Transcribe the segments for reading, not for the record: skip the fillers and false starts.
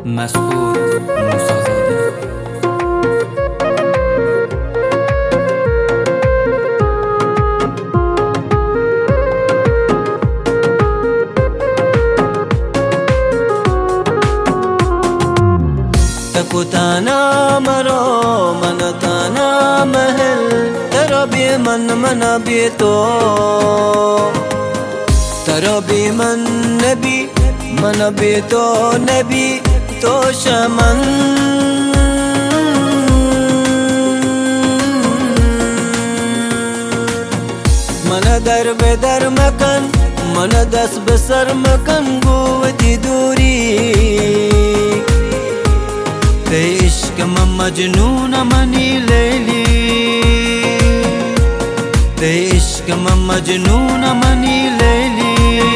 مسعود موسی‌زاده. تکوتانا مرو منتانا محل ترا بی من بی تو ترا بی من نبی من بی تو نبی تو شمن من در به در مکن من دست به سر مکن گوتی دوری عشق من مجنون منی لیلی عشق من مجنون منی لیلی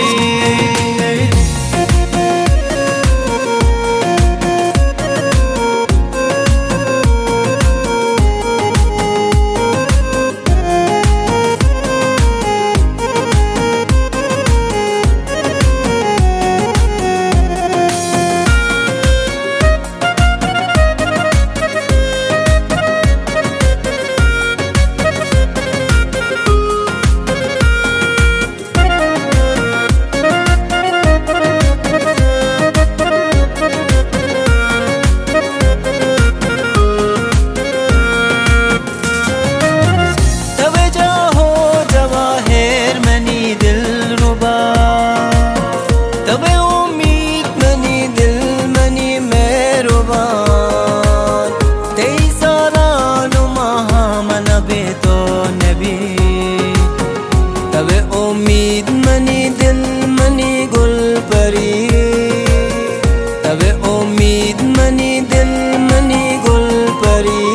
उम्मीद मनी दिल मनी गुल परी तब उम्मीद मनी दिल मनी गुल परी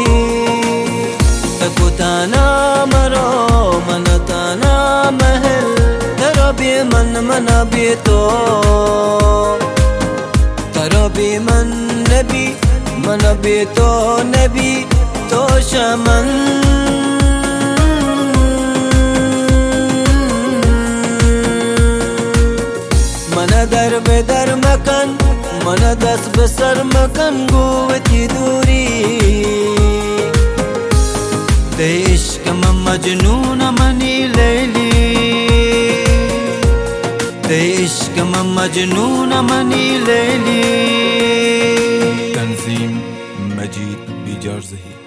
तकुताना मरो मनताना महल तरो भी मन भी तो तरो भी मन भी तो नबी तो शमन در به در مکن من دست به سر مکن گوتی دوری عشق من مجنون منی لیلی عشق من مجنون منی لیلی. تنظیم مجید بیجارزهی.